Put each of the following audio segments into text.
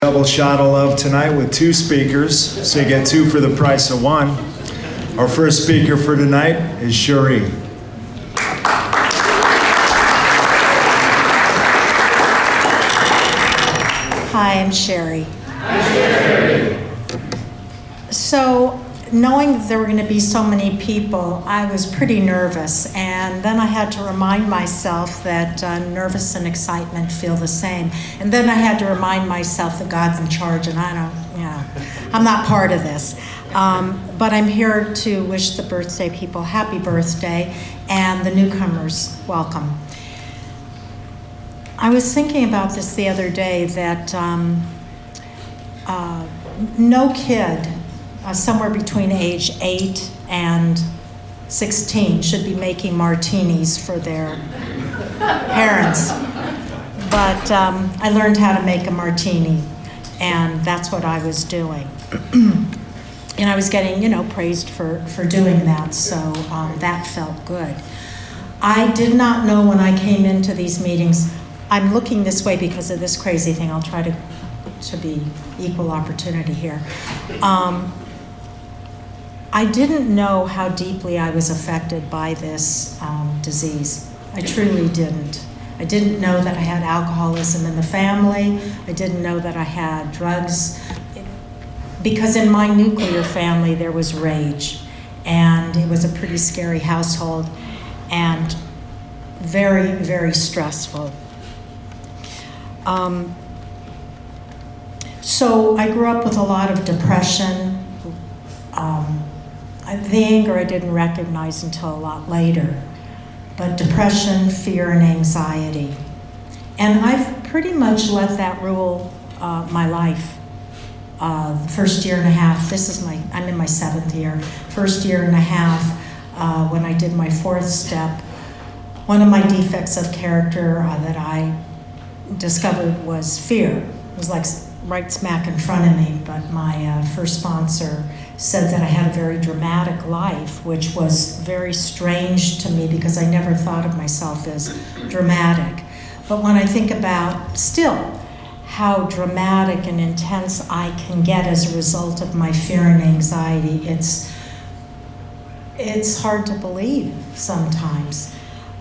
Double shot of love tonight with two speakers, so you get two for the price of one. Our first speaker for tonight is Cherie. Hi, I'm Sherry. Hi, Sherry. So, knowing that there were going to be so many people, I was pretty nervous. And then I had to remind myself that nervous and excitement feel the same. And then I had to remind myself that God's in charge, and I'm not part of this. But I'm here to wish the birthday people happy birthday, and the newcomers welcome. I was thinking about this the other day, that no kid somewhere between age 8 and 16 should be making martinis for their parents. But I learned how to make a martini, and that's what I was doing. And I was getting, praised for doing that, so that felt good. I did not know when I came into these meetings. I'm looking this way because of this crazy thing. I'll try to be equal opportunity here. I didn't know how deeply I was affected by this disease. I truly didn't. I didn't know that I had alcoholism in the family. I didn't know that I had drugs. Because in my nuclear family, there was rage. And it was a pretty scary household and very, very stressful. So I grew up with a lot of depression. The anger I didn't recognize until a lot later, but depression, fear, and anxiety. And I've pretty much let that rule my life. The first year and a half, I'm in my 7th year, first year and a half, when I did my 4th step, one of my defects of character that I discovered was fear. It was like right smack in front of me, but my first sponsor said that I had a very dramatic life, which was very strange to me because I never thought of myself as dramatic. But when I think about still how dramatic and intense I can get as a result of my fear and anxiety, it's hard to believe sometimes.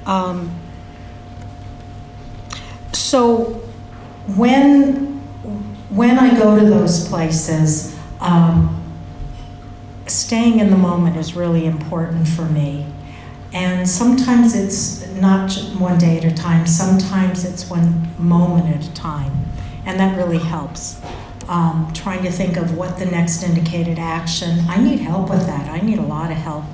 So when I go to those places, staying in the moment is really important for me. And sometimes it's not one day at a time, sometimes it's one moment at a time. And that really helps. Trying to think of what the next indicated action. I need help with that. I need a lot of help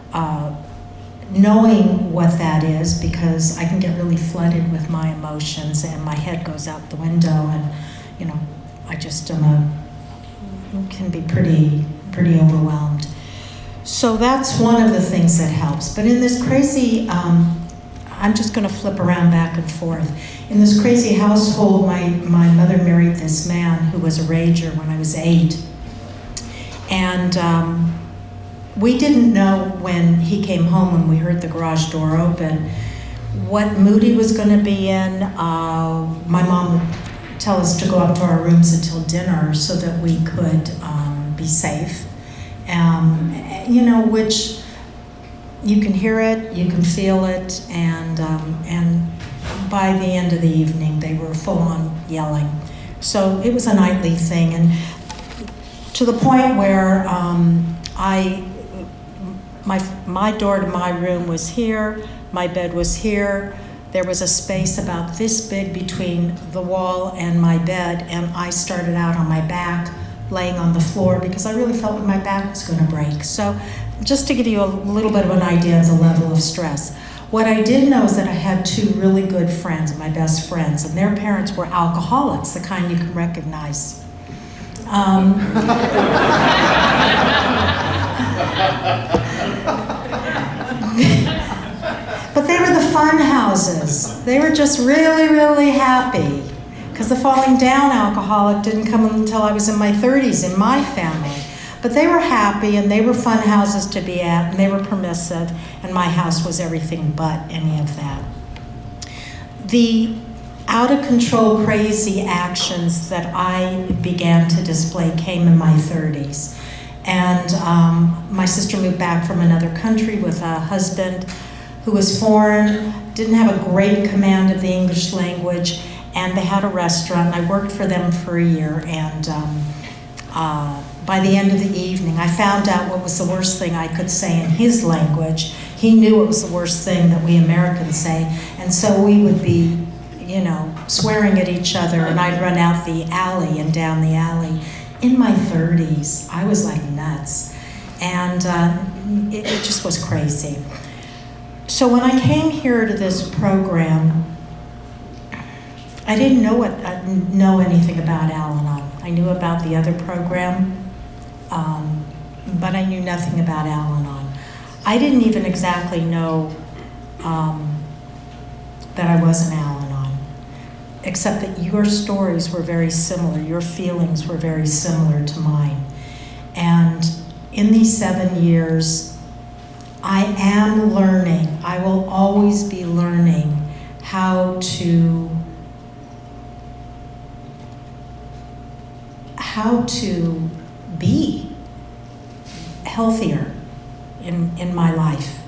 knowing what that is, because I can get really flooded with my emotions and my head goes out the window, and I just can be pretty overwhelmed. So that's one of the things that helps. But in this crazy, I'm just going to flip around back and forth. In this crazy household, my mother married this man who was a rager when I was 8. And we didn't know when he came home, when we heard the garage door open, what mood he was going to be in. My mom would tell us to go up to our rooms until dinner so that we could be safe. Which you can hear it, you can feel it, and by the end of the evening, they were full on yelling. So it was a nightly thing, and to the point where my door to my room was here, my bed was here. There was a space about this big between the wall and my bed, and I started out on my back, laying on the floor, because I really felt like my back was going to break. So just to give you a little bit of an idea of the level of stress. What I did know is that I had 2 really good friends, my best friends, and their parents were alcoholics, the kind you can recognize. But they were the fun houses. They were just really, really happy. Because the falling down alcoholic didn't come until I was in my 30s in my family. But they were happy, and they were fun houses to be at, and they were permissive, and my house was everything but any of that. out of control, crazy actions that I began to display came in my 30s. And my sister moved back from another country with a husband who was foreign, didn't have a great command of the English language, and they had a restaurant. I worked for them for a year, and by the end of the evening, I found out what was the worst thing I could say in his language. He knew it was the worst thing that we Americans say, and so we would be, swearing at each other, and I'd run out the alley and down the alley. In my 30s, I was like nuts, and it just was crazy. So when I came here to this program, I didn't know anything about Al-Anon. I knew about the other program, but I knew nothing about Al-Anon. I didn't even exactly know that I was an Al-Anon, except that your stories were very similar, your feelings were very similar to mine. And in these 7 years, I am learning, I will always be learning how to be healthier in my life,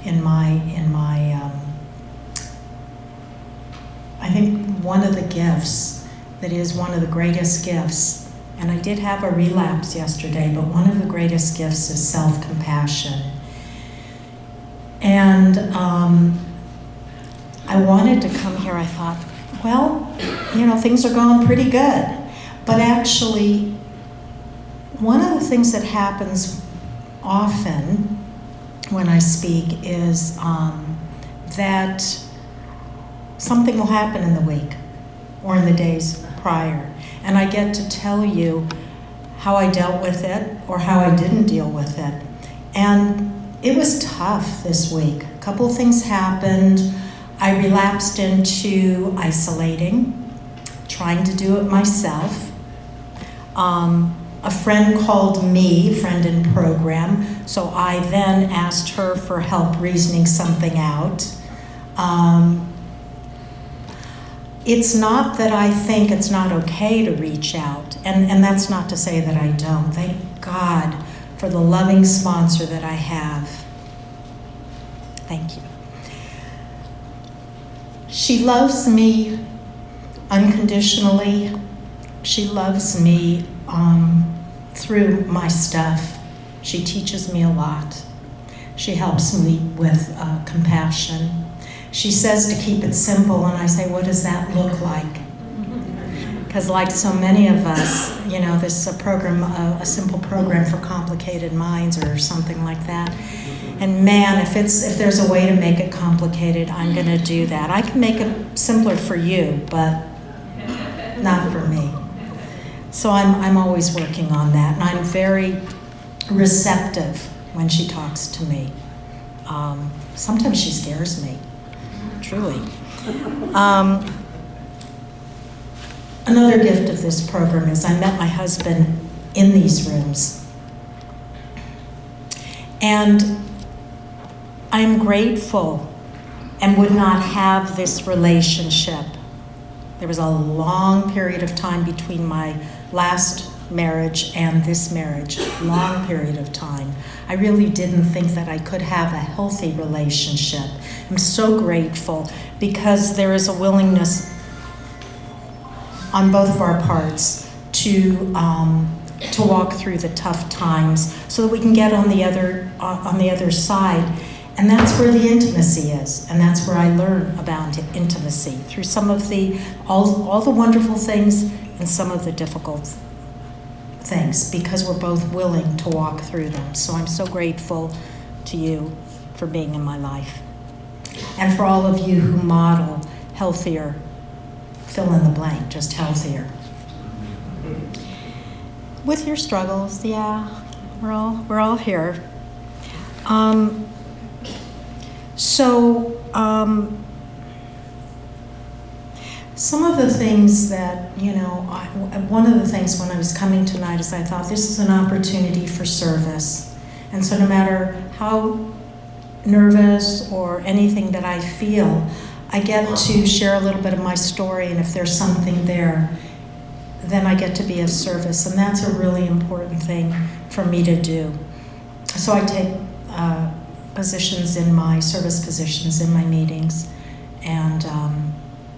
I think one of the gifts that is one of the greatest gifts, and I did have a relapse yesterday, but one of the greatest gifts is self-compassion. And I wanted to come here, I thought, well, things are going pretty good. But actually, one of the things that happens often when I speak is that something will happen in the week or in the days prior. And I get to tell you how I dealt with it or how I didn't deal with it. And it was tough this week. A couple of things happened. I relapsed into isolating, trying to do it myself. A friend called me, friend in program, so I then asked her for help reasoning something out. It's not that I think it's not okay to reach out, and that's not to say that I don't. Thank God for the loving sponsor that I have. Thank you. She loves me unconditionally. She loves me through my stuff. She teaches me a lot. She helps me with compassion. She says to keep it simple, and I say, what does that look like? Because like so many of us, this is a program, a simple program for complicated minds or something like that. And man, if there's a way to make it complicated, I'm going to do that. I can make it simpler for you, but not for me. So I'm always working on that, and I'm very receptive when she talks to me. Sometimes she scares me, truly. Another gift of this program is I met my husband in these rooms. And I'm grateful and would not have this relationship. There was a long period of time between my last marriage and this marriage, long period of time. I really didn't think that I could have a healthy relationship. I'm so grateful because there is a willingness on both of our parts to walk through the tough times so that we can get on the other side. And that's where the intimacy is, and that's where I learn about intimacy, through some of all the wonderful things and some of the difficult things, because we're both willing to walk through them. So I'm so grateful to you for being in my life. And for all of you who model healthier, fill in the blank, just healthier. With your struggles, yeah, we're all here. Some of the things that, one of the things when I was coming tonight is I thought this is an opportunity for service. And so no matter how nervous or anything that I feel, I get to share a little bit of my story, and if there's something there, then I get to be of service, and that's a really important thing for me to do. So I take positions in my service positions in my meetings, and I'm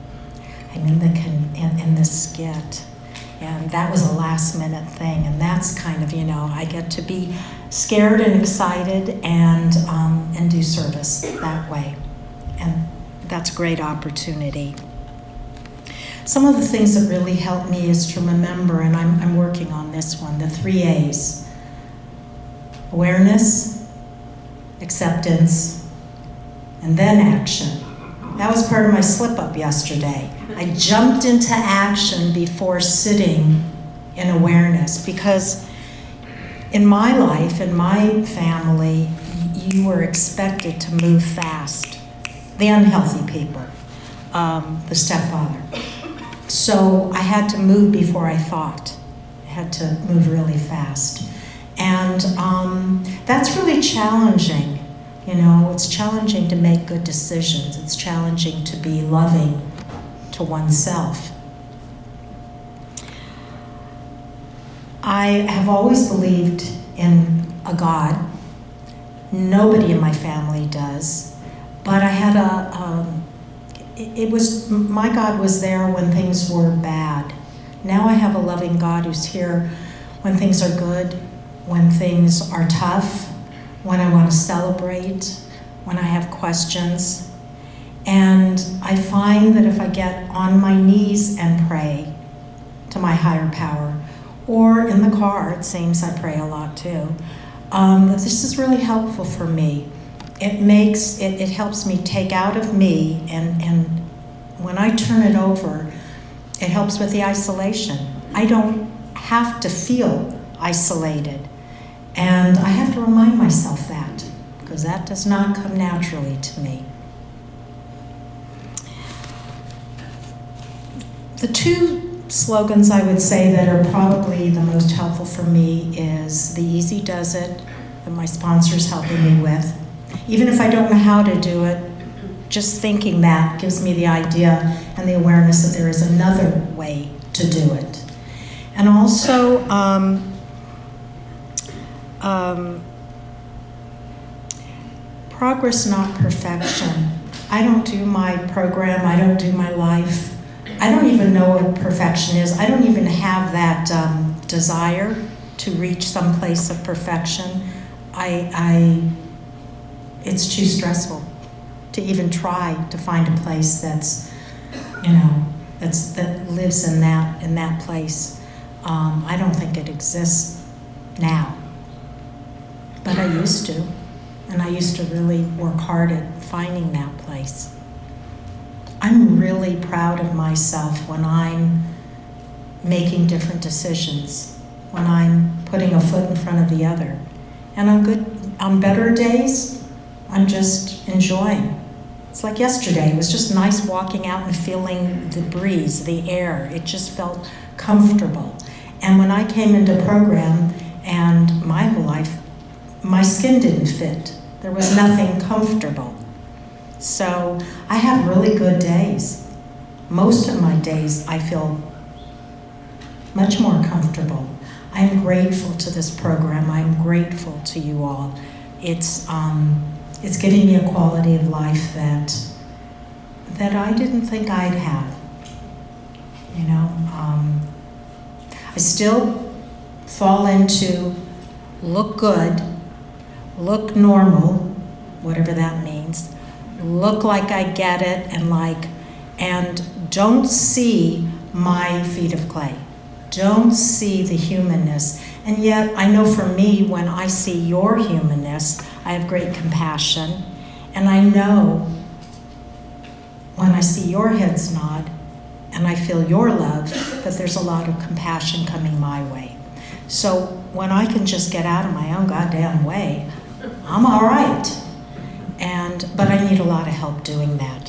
in the skit, and that was a last minute thing, and that's kind of, I get to be scared and excited and do service that way, and that's a great opportunity. Some of the things that really help me is to remember, and I'm working on this one, the 3 A's: awareness, acceptance, and then action. That was part of my slip-up yesterday. I jumped into action before sitting in awareness, because in my life, in my family, you were expected to move fast. The unhealthy people, the stepfather. So I had to move before I thought. I had to move really fast. And that's really challenging. It's challenging to make good decisions. It's challenging to be loving to oneself. I have always believed in a God. Nobody in my family does. But I had my God was there when things were bad. Now I have a loving God who's here when things are good, when things are tough, when I want to celebrate, when I have questions. And I find that if I get on my knees and pray to my higher power, or in the car, it seems I pray a lot too, this is really helpful for me. It helps me take out of me, and when I turn it over, it helps with the isolation. I don't have to feel isolated, and I have to remind myself that, because that does not come naturally to me. The 2 slogans I would say that are probably the most helpful for me is the Easy Does It, that my sponsor's helping me with. Even if I don't know how to do it, just thinking that gives me the idea and the awareness that there is another way to do it. And also, progress, not perfection. I don't do my program, I don't do my life. I don't even know what perfection is. I don't even have that desire to reach some place of perfection. It's too stressful to even try to find a place that lives in that place. I don't think it exists now, but I used to, and I used to really work hard at finding that place. I'm really proud of myself when I'm making different decisions, when I'm putting a foot in front of the other. And on better days, I'm just enjoying. It's like yesterday. It was just nice walking out and feeling the breeze, the air. It just felt comfortable. And when I came into program, and my whole life, my skin didn't fit. There was nothing comfortable. So I have really good days. Most of my days I feel much more comfortable. I'm grateful to this program. I'm grateful to you all. It's giving me a quality of life that I didn't think I'd have. I still fall into look good, look normal, whatever that means, look like I get it, and don't see my feet of clay. Don't see the humanness. And yet, I know for me, when I see your humanness, I have great compassion. And I know when I see your heads nod and I feel your love, that there's a lot of compassion coming my way. So when I can just get out of my own goddamn way, I'm all right. But I need a lot of help doing that.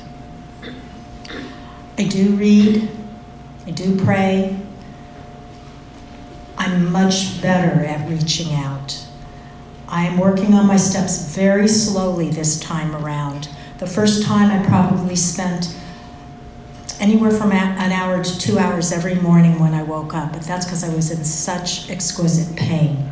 I do read, I do pray. I'm much better at reaching out. I am working on my steps very slowly this time around. The first time I probably spent anywhere from an hour to 2 hours every morning when I woke up, but that's because I was in such exquisite pain.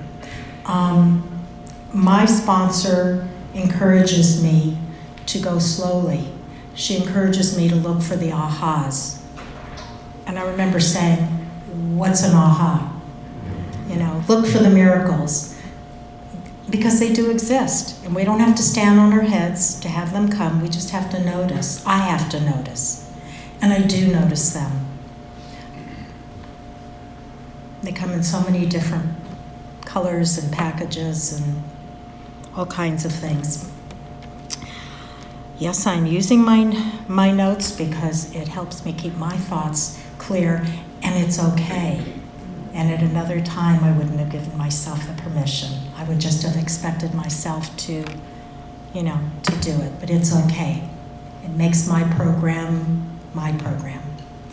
My sponsor encourages me to go slowly. She encourages me to look for the ahas. And I remember saying, what's an aha? You know, look for the miracles. Because they do exist. And we don't have to stand on our heads to have them come. We just have to notice. I have to notice. And I do notice them. They come in so many different colors and packages and all kinds of things. Yes, I'm using my notes because it helps me keep my thoughts clear, and it's okay. And at another time, I wouldn't have given myself the permission. I would just have expected myself to, to do it, but it's okay. It makes my program my program.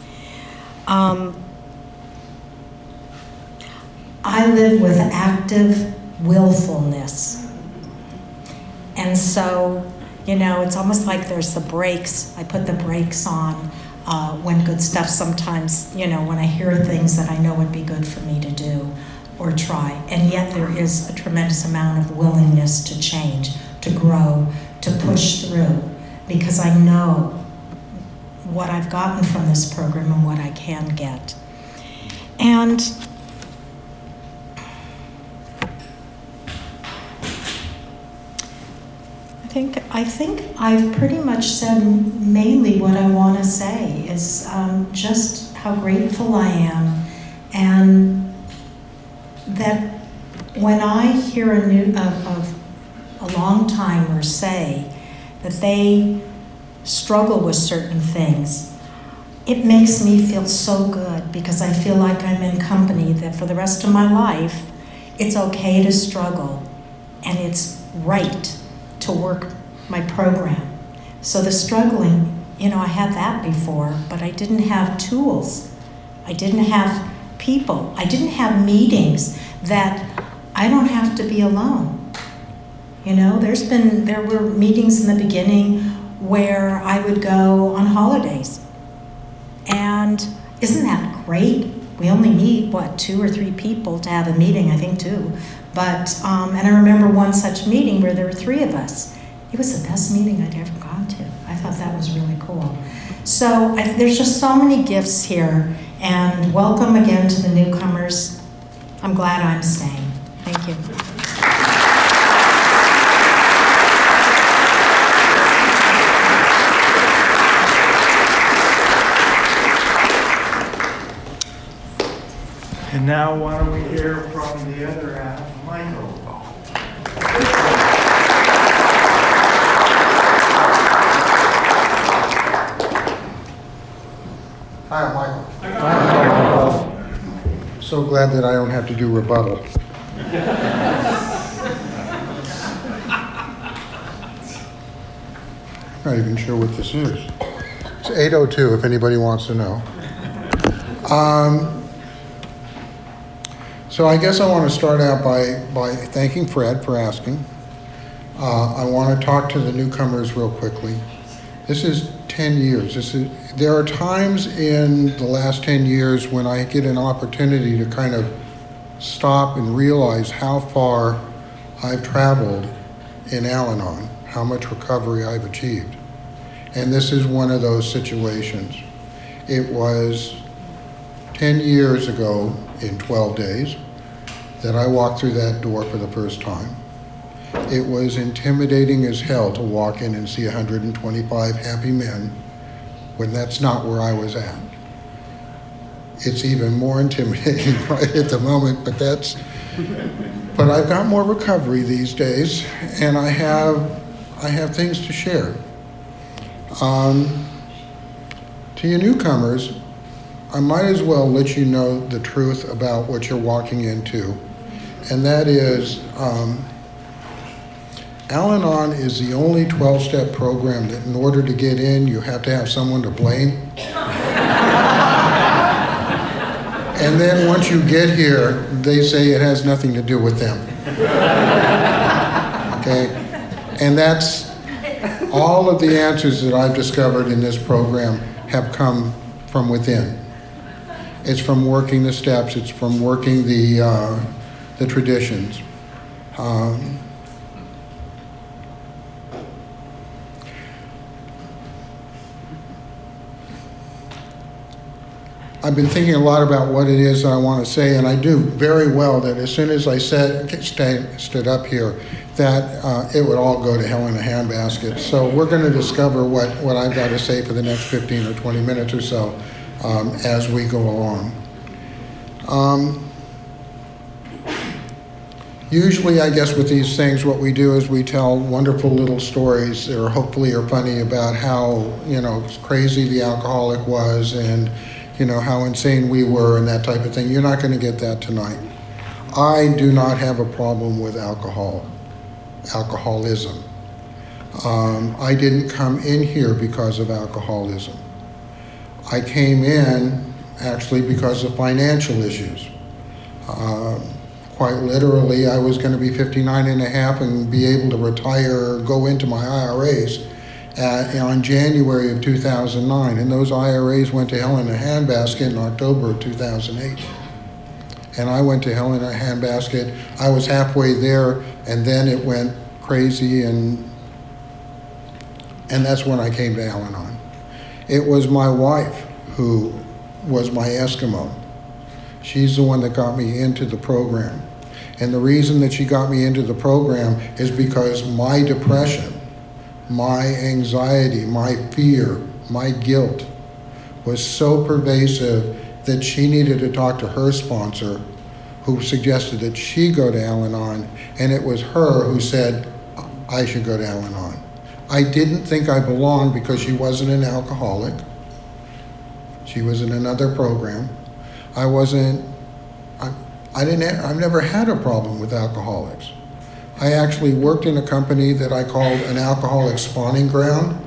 I live with active willfulness. And so, it's almost like there's the brakes. I put the brakes on when good stuff sometimes, when I hear things that I know would be good for me to do or try. And yet there is a tremendous amount of willingness to change, to grow, to push through, because I know what I've gotten from this program and what I can get. And I think I've pretty much said mainly what I want to say is just how grateful I am, and that when I hear a long-timer say that they struggle with certain things, it makes me feel so good, because I feel like I'm in company that for the rest of my life, it's okay to struggle, and it's right to work my program. So the struggling, I had that before, but I didn't have tools. I didn't have people. I didn't have meetings that I don't have to be alone. There were meetings in the beginning where I would go on holidays. And isn't that great? We only need, 2 or 3 people to have a meeting, I think 2. But, and I remember one such meeting where there were 3 of us. It was the best meeting I'd ever gone to. I thought that was really cool. So there's just so many gifts here, and welcome again to the newcomers. I'm glad I'm staying. Thank you. And now why don't we hear from the other half, Michael. Hi, I'm Michael. Hi. So glad that I don't have to do rebuttal. I'm not even sure what this is. It's 8:02 if anybody wants to know. So I guess I want to start out by thanking Fred for asking. I want to talk to the newcomers real quickly. This is 10 years. There are times in the last 10 years when I get an opportunity to kind of stop and realize how far I've traveled in Al-Anon, how much recovery I've achieved. And this is one of those situations. It was 10 years ago in 12 days that I walked through that door for the first time. It was intimidating as hell to walk in and see 125 happy men when that's not where I was at. It's even more intimidating right at the moment, but I've got more recovery these days, and I have things to share. To you newcomers, I might as well let you know the truth about what you're walking into, and that is Al-Anon is the only 12-step program that in order to get in, you have to have someone to blame. And then once you get here, they say it has nothing to do with them. Okay? And that's All of the answers that I've discovered in this program have come from within. It's from working the steps. It's from working the traditions. I've been thinking a lot about what it is that I want to say, and I do very well that as soon as I stood up here, that it would all go to hell in a handbasket. So we're going to discover what I've got to say for the next 15 or 20 minutes or so as we go along. Usually, I guess with these things, what we do is we tell wonderful little stories that are hopefully are funny about how, crazy the alcoholic was and, how insane we were and that type of thing. You're not going to get that tonight. I do not have a problem with alcoholism. I didn't come in here because of alcoholism. I came in actually because of financial issues. Quite literally, I was going to be 59 and a half and be able to retire, go into my IRAs on January of 2009. And those IRAs went to hell in a handbasket in October of 2008. And I went to hell in a handbasket. I was halfway there, and then it went crazy, and that's when I came to Al-Anon. It was my wife who was my Eskimo. She's the one that got me into the program. And the reason that she got me into the program is because my depression, my anxiety, my fear, my guilt was so pervasive that she needed to talk to her sponsor, who suggested that she go to Al-Anon, and it was her who said I should go to Al-Anon. I didn't think I belonged because she wasn't an alcoholic. She was in another program. I've never had a problem with alcoholics. I actually worked in a company that I called an alcoholic spawning ground.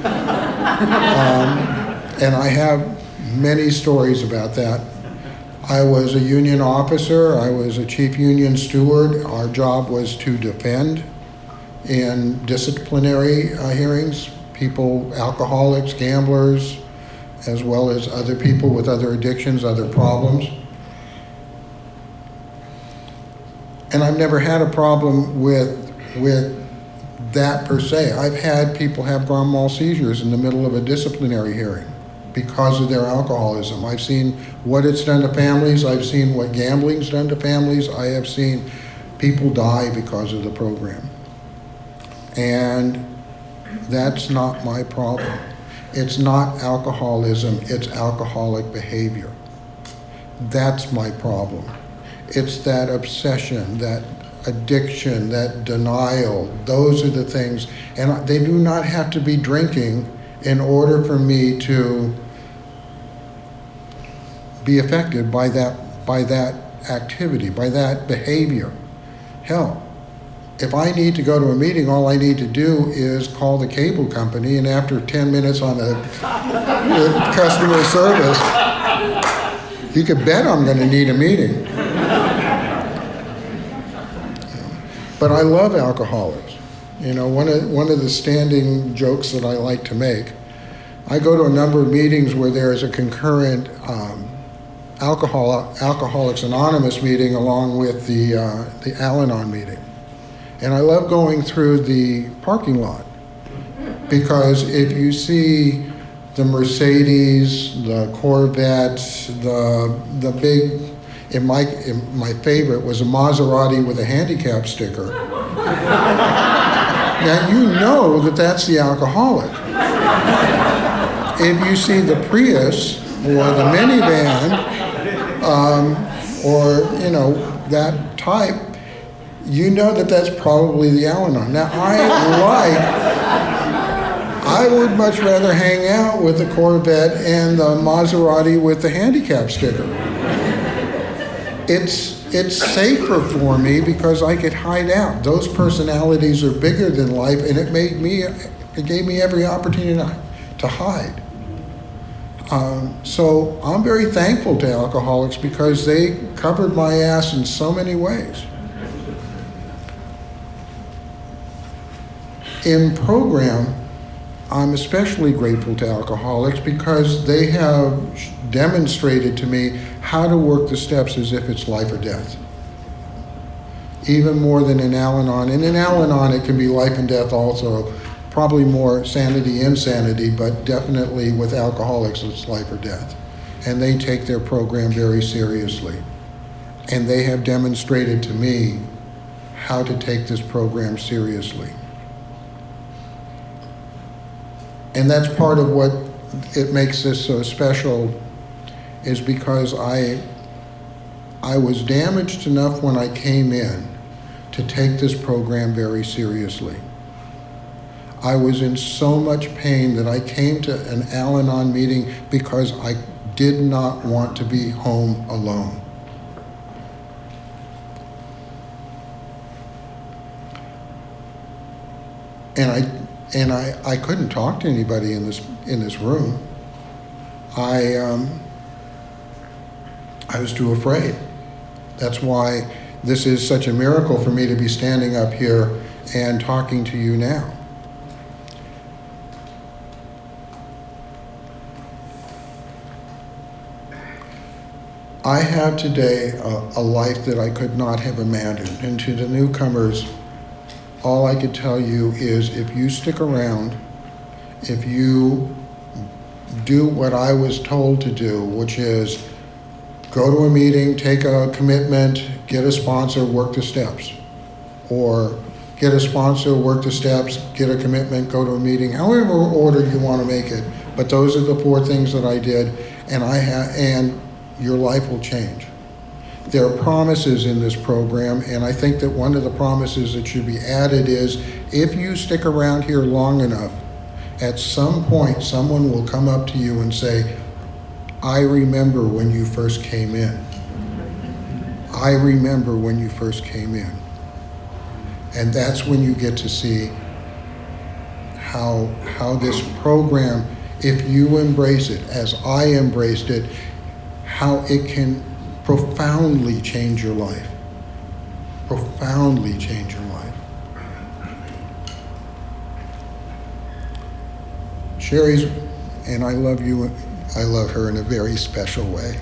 And I have many stories about that. I was a union officer. I was a chief union steward. Our job was to defend in disciplinary hearings people, alcoholics, gamblers, as well as other people with other addictions, other problems. And I've never had a problem with that per se. I've had people have grand mal seizures in the middle of a disciplinary hearing because of their alcoholism. I've seen what it's done to families. I've seen what gambling's done to families. I have seen people die because of the program. And that's not my problem. It's not alcoholism, it's alcoholic behavior. That's my problem. It's that obsession, that addiction, that denial. Those are the things. And they do not have to be drinking in order for me to be affected by that activity, by that behavior. Hell, if I need to go to a meeting, all I need to do is call the cable company, and after 10 minutes on the customer service, you could bet I'm going to need a meeting. But I love alcoholics. One of the standing jokes that I like to make, I go to a number of meetings where there is a concurrent Alcoholics Anonymous meeting along with the Al-Anon meeting. And I love going through the parking lot because if you see the Mercedes, the Corvettes, the big, my favorite was a Maserati with a handicap sticker. Now you know that that's the alcoholic. If you see the Prius or the minivan, or that type, you know that that's probably the Al-Anon. Now I would much rather hang out with the Corvette and the Maserati with the handicap sticker. It's safer for me because I could hide out. Those personalities are bigger than life, and it gave me every opportunity to hide. So I'm very thankful to alcoholics because they covered my ass in so many ways. In program, I'm especially grateful to alcoholics because they have demonstrated to me how to work the steps as if it's life or death. Even more than in Al-Anon. And in Al-Anon, it can be life and death also. Probably more sanity, insanity, but definitely with alcoholics, it's life or death. And they take their program very seriously. And they have demonstrated to me how to take this program seriously. And that's part of what it makes this so special, is because I was damaged enough when I came in to take this program very seriously. I was in so much pain that I came to an Al-Anon meeting because I did not want to be home alone. And I couldn't talk to anybody in this room. I was too afraid. That's why this is such a miracle for me to be standing up here and talking to you now. I have today a life that I could not have imagined. And to the newcomers, all I could tell you is if you stick around, if you do what I was told to do, which is go to a meeting, take a commitment, get a sponsor, work the steps. Or get a sponsor, work the steps, get a commitment, go to a meeting, however order you want to make it. But those are the 4 things that I did, and your life will change. There are promises in this program, and I think that one of the promises that should be added is if you stick around here long enough, at some point someone will come up to you and say, I remember when you first came in. I remember when you first came in. And that's when you get to see how this program, if you embrace it as I embraced it, how it can profoundly change your life. Profoundly change your life. Sherry's, and I love you, I love her in a very special way.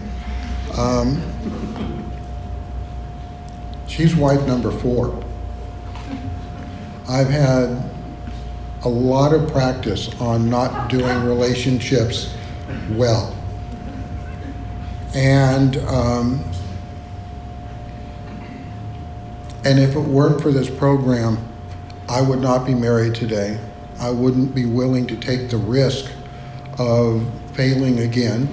She's wife number 4. I've had a lot of practice on not doing relationships well. And if it weren't for this program, I would not be married today. I wouldn't be willing to take the risk of failing again.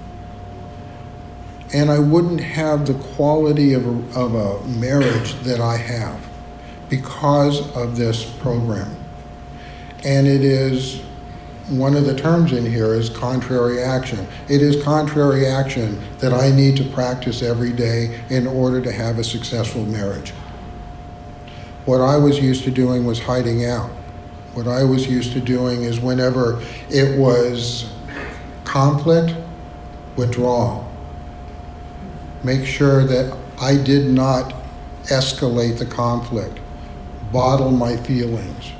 And I wouldn't have the quality of a marriage that I have because of this program. And it is, one of the terms in here is contrary action. It is contrary action that I need to practice every day in order to have a successful marriage. What I was used to doing was hiding out. What I was used to doing is whenever it was conflict, withdraw. Make sure that I did not escalate the conflict, bottle my feelings.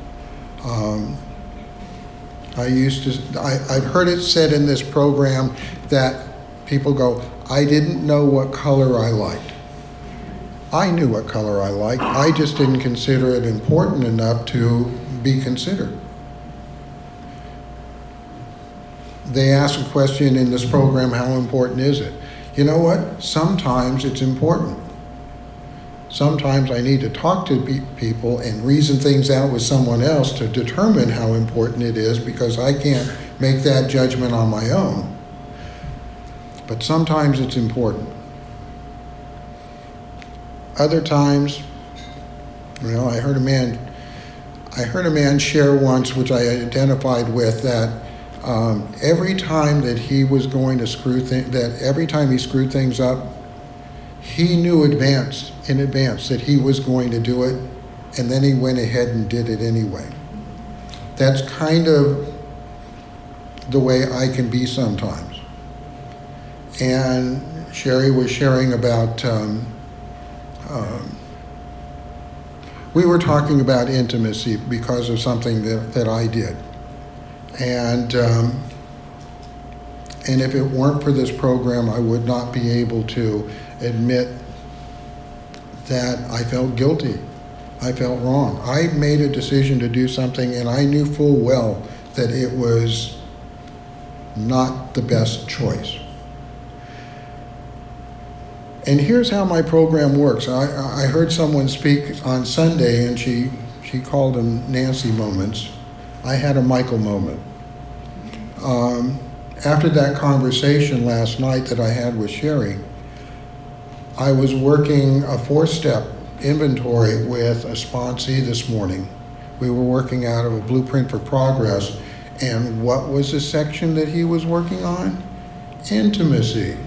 I've heard it said in this program that people go, I didn't know what color I liked. I knew what color I liked. I just didn't consider it important enough to be considered. They ask a question in this program, how important is it? You know what? Sometimes it's important. Sometimes I need to talk to people and reason things out with someone else to determine how important it is, because I can't make that judgment on my own. But sometimes it's important. Other times, I heard a man share once, which I identified with, that every time that he was going to every time he screwed things up, he knew in advance that he was going to do it, and then he went ahead and did it anyway. That's kind of the way I can be sometimes. And Sherry was sharing about, we were talking about intimacy because of something that I did. And if it weren't for this program, I would not be able to admit that I felt guilty. I felt wrong. I made a decision to do something, and I knew full well that it was not the best choice. And here's how my program works. I heard someone speak on Sunday, and she called them Nancy moments. I had a Michael moment. After that conversation last night that I had with Sherry, I was working a 4-step inventory with a sponsee this morning. We were working out of a Blueprint for Progress, and what was the section that he was working on? Intimacy.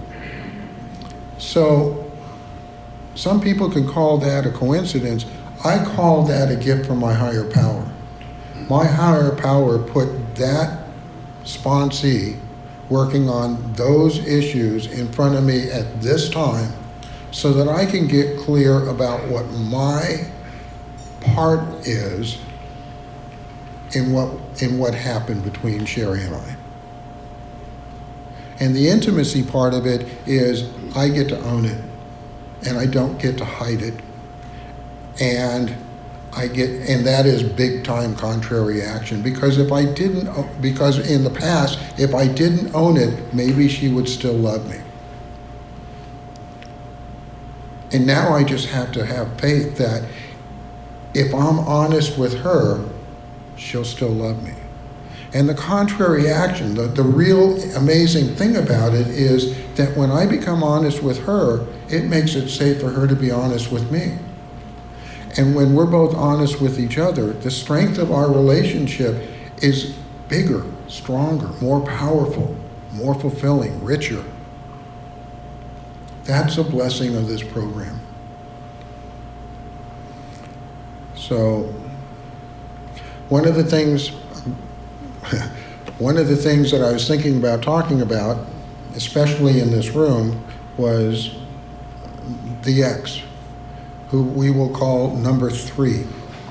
So some people can call that a coincidence. I call that a gift from my higher power. My higher power put that sponsee working on those issues in front of me at this time so that I can get clear about what my part is in what happened between Sherry and I. And the intimacy part of it is I get to own it, and I don't get to hide it. And that is big time contrary action, because in the past, if I didn't own it, maybe she would still love me. And now I just have to have faith that if I'm honest with her, she'll still love me. And the contrary action, the real amazing thing about it is that when I become honest with her, it makes it safe for her to be honest with me. And when we're both honest with each other, the strength of our relationship is bigger, stronger, more powerful, more fulfilling, richer. That's a blessing of this program. So, one of the things that I was thinking about talking about, especially in this room, was the ex, who we will call number 3.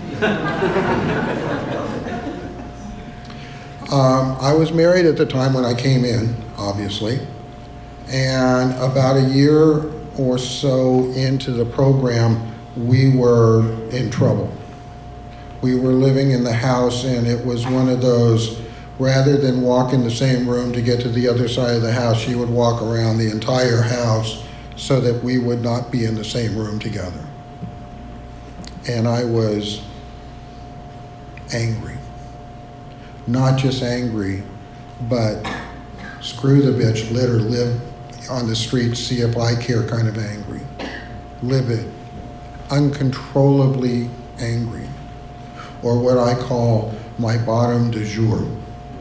I was married at the time when I came in, obviously, and about a year or so into the program, we were in trouble. We were living in the house, and it was one of those, rather than walk in the same room to get to the other side of the house, she would walk around the entire house so that we would not be in the same room together. And I was angry. Not just angry, but screw the bitch, let her live on the streets, see if I care kind of angry. Livid, uncontrollably angry, or what I call my bottom du jour.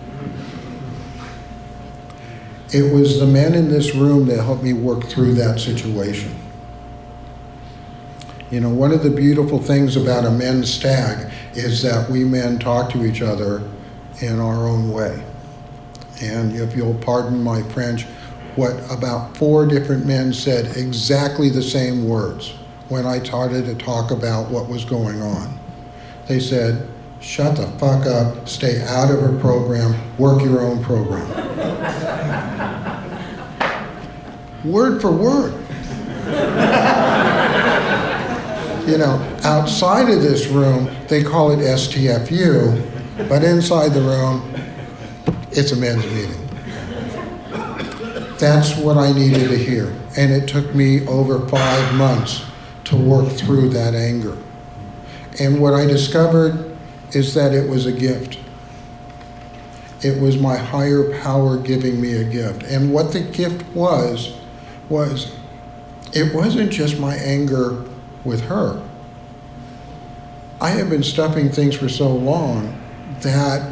It was the men in this room that helped me work through that situation. You know, one of the beautiful things about a men's stag is that we men talk to each other in our own way. And if you'll pardon my French, what about 4 different men said exactly the same words when I started to talk about what was going on. They said, shut the fuck up, stay out of her program, work your own program. Word for word. You know, outside of this room, they call it STFU, but inside the room, it's a men's meeting. That's what I needed to hear. And it took me over 5 months to work through that anger. And what I discovered is that it was a gift. It was my higher power giving me a gift. And what the gift was it wasn't just my anger with her. I had been stuffing things for so long that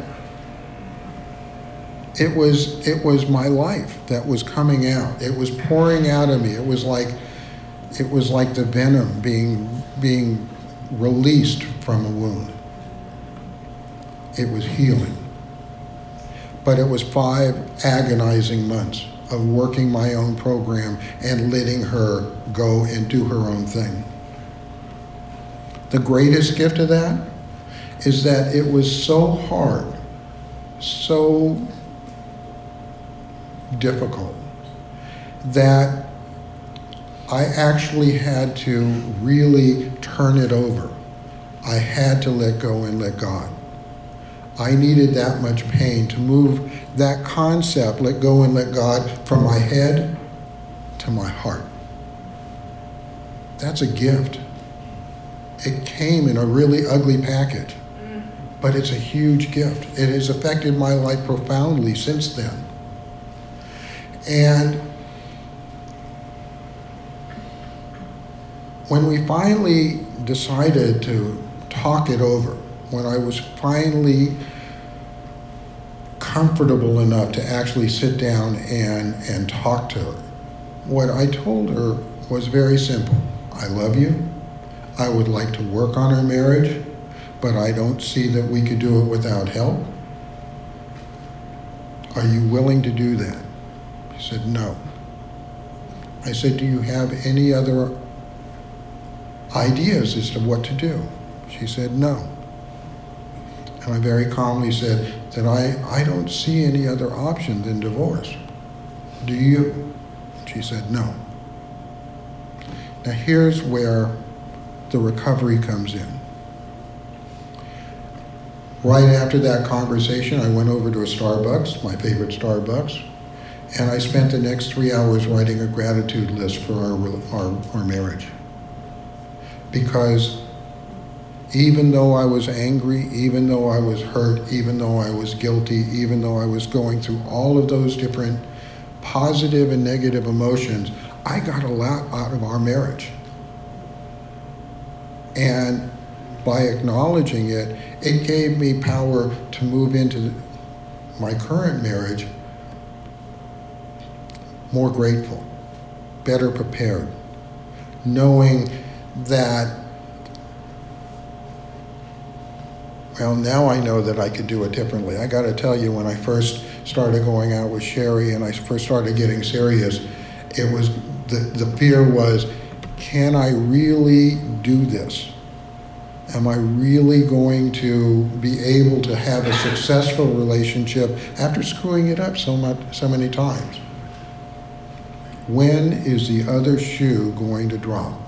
it was my life that was coming out. It was pouring out of me. It was like the venom being released from a wound. It was healing. But it was 5 agonizing months of working my own program and letting her go and do her own thing. The greatest gift of that is that it was so hard so difficult that I actually had to really turn it over. I had to let go and let God. I needed that much pain to move that concept, let go and let God, from my head to my heart. That's a gift. It came in a really ugly package, but it's a huge gift. It has affected my life profoundly since then. And when we finally decided to talk it over, when I was finally comfortable enough to actually sit down and talk to her, what I told her was very simple. I love you. I would like to work on our marriage, but I don't see that we could do it without help. Are you willing to do that? She said, no. I said, do you have any other ideas as to what to do? She said, no. And I very calmly said that I don't see any other option than divorce. Do you? She said, no. Now here's where the recovery comes in. Right after that conversation, I went over to a Starbucks, my favorite Starbucks, and I spent the next 3 hours writing a gratitude list for our marriage. Because even though I was angry, even though I was hurt, even though I was guilty, even though I was going through all of those different positive and negative emotions, I got a lot out of our marriage. And by acknowledging it, it gave me power to move into my current marriage more grateful, better prepared, knowing that, well, now I know that I could do it differently. I got to tell you, when I first started going out with Sherry and I first started getting serious, it was the fear was, can I really do this? Am I really going to be able to have a successful relationship after screwing it up so many times? When is the other shoe going to drop?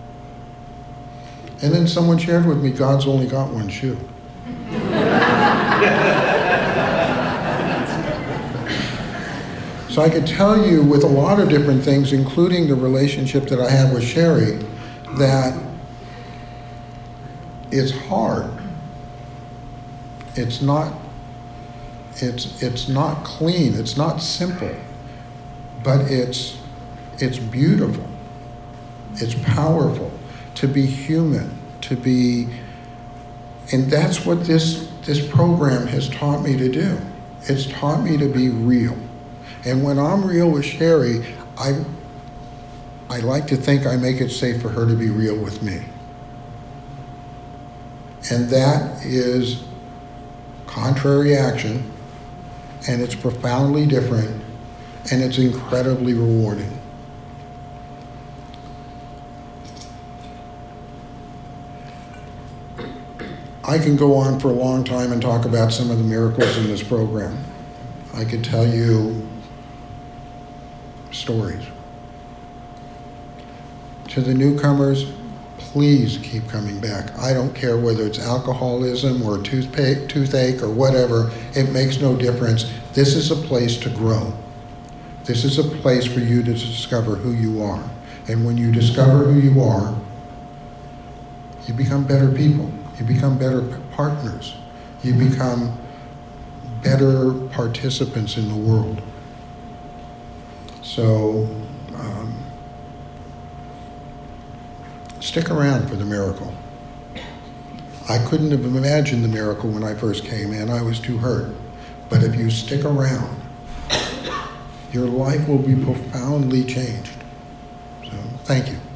And then someone shared with me, God's only got one shoe. So I could tell you with a lot of different things, including the relationship that I have with Sherry, that it's hard. It's not clean. It's not simple, but it's beautiful. It's powerful to be human, to be, and that's what this program has taught me to do. It's taught me to be real. And when I'm real with Sherry, I like to think I make it safe for her to be real with me. And that is contrary action, and it's profoundly different, and it's incredibly rewarding. I can go on for a long time and talk about some of the miracles in this program. I could tell you stories. To the newcomers, please keep coming back. I don't care whether it's alcoholism or toothache or whatever. It makes no difference. This is a place to grow. This is a place for you to discover who you are. And when you discover who you are, you become better people. You become better partners. You become better participants in the world. So, stick around for the miracle. I couldn't have imagined the miracle when I first came in. I was too hurt. But if you stick around, your life will be profoundly changed. So, thank you.